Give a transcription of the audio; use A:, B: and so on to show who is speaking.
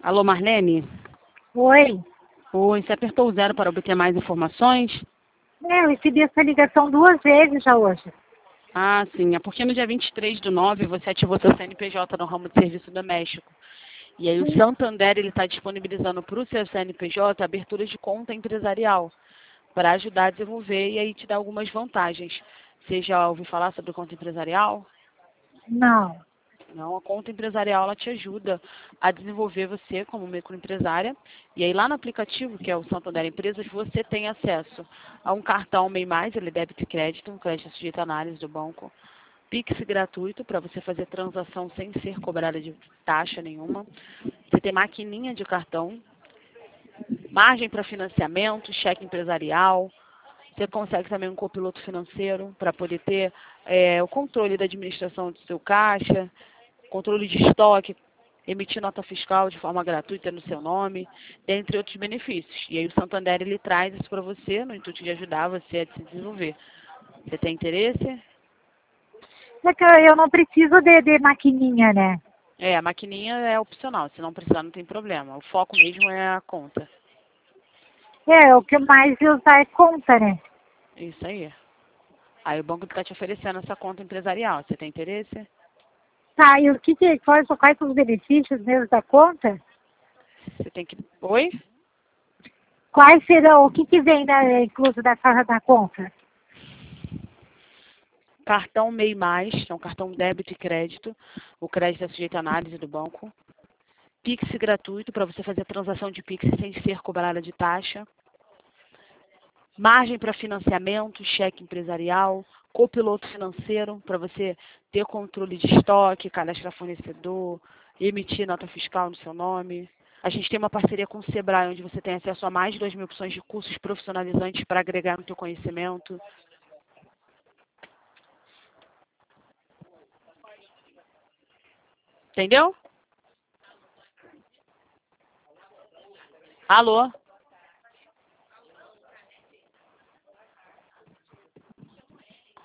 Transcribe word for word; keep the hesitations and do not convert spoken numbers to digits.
A: Alô, Marlene?
B: Oi.
A: Oi, você apertou o zero para obter mais informações?
B: É, eu recebi essa ligação duas vezes já hoje.
A: Ah, sim. É porque no dia vinte e três do nove você ativou seu C N P J no ramo de serviço doméstico. E aí o
B: Sim.
A: Santander ele está disponibilizando para o seu C N P J abertura de conta empresarial para ajudar a desenvolver e aí te dar algumas vantagens. Você já ouviu falar sobre conta empresarial?
B: Não.
A: Não, a conta empresarial ela te ajuda a desenvolver você como microempresária. E aí lá no aplicativo, que é o Santander Empresas, você tem acesso a um cartão MEI Mais, ele é débito e crédito, um crédito sujeito à análise do banco. Pix gratuito para você fazer transação sem ser cobrada de taxa nenhuma. Você tem maquininha de cartão, margem para financiamento, cheque empresarial. Você consegue também um copiloto financeiro para poder ter é, o controle da administração do seu caixa, controle de estoque, emitir nota fiscal de forma gratuita no seu nome, dentre outros benefícios. E aí o Santander ele traz isso para você no intuito de ajudar você a se desenvolver. Você tem interesse?
B: É que eu eu não preciso de, de maquininha, né?
A: É, a maquininha é opcional, se não precisar não tem problema. O foco mesmo é a conta.
B: É, o que mais usar é conta, né?
A: Isso aí. Aí o banco está te oferecendo essa conta empresarial. Você tem interesse?
B: Tá, e o que que, quais, quais são os benefícios mesmo da conta?
A: Você tem que. Oi?
B: Quais serão, o que que vem da, incluso da casa da conta?
A: Cartão MEI Mais, é um cartão débito e crédito. O crédito é sujeito à análise do banco. Pix gratuito para você fazer a transação de Pix sem ser cobrada de taxa. Margem para financiamento, cheque empresarial, copiloto financeiro para você ter controle de estoque, cadastrar fornecedor, emitir nota fiscal no seu nome. A gente tem uma parceria com o Sebrae, onde você tem acesso a mais de duas mil opções de cursos profissionalizantes para agregar no seu conhecimento. Entendeu? Alô?